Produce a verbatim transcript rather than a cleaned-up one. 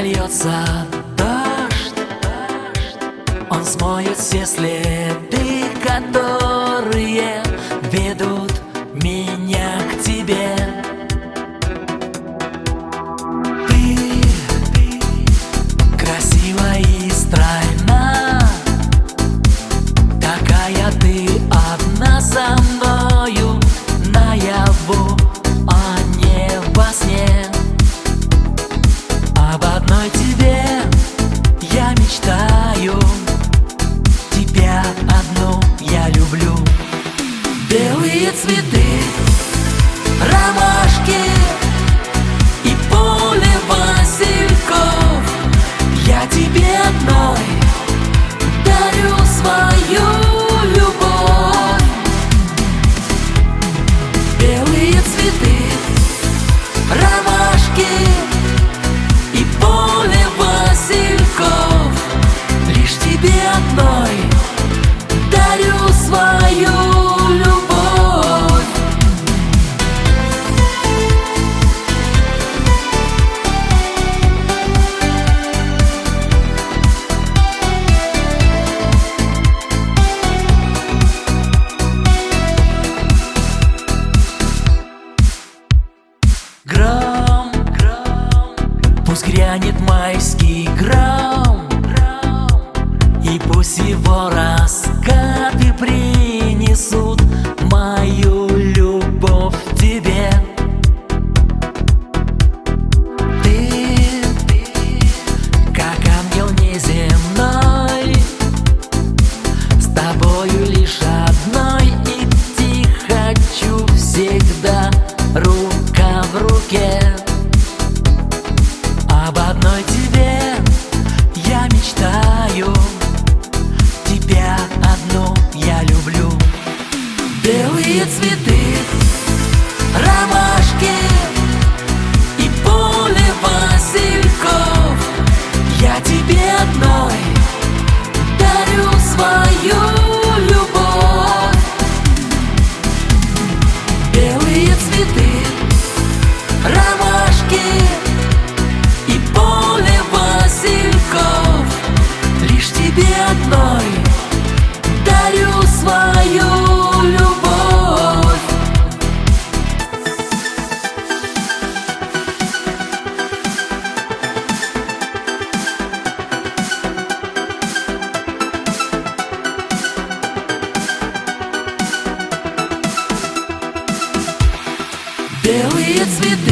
польется дождь, он смоет все следы, которые ведут меня к тебе. Ты красива и стройна, такая ты одна со мною наяву, а не во сне. Об одной тебе я мечтаю, тебя одну я люблю. Белые цветы, ромашки и поле васильков, я тебе одной дарю свою любовь. Белые цветы, ромашки и поле васильков, лишь тебе одной дарю свою любовь. Гром, гром, пусть грянет майский гром, и пусть его раскаты принесут мою любовь тебе. Ты, как ангел неземной, с тобою лишь одной идти хочу всегда рука в руке. Об одной тебе я мечтаю, тебя одну я люблю. Белые цветы, ромашки и поле васильков, я тебе одной дарю свою любовь. Белые цветы, ромашки и поле васильков, лишь тебе одной дарю свою любовь. Белые цветы,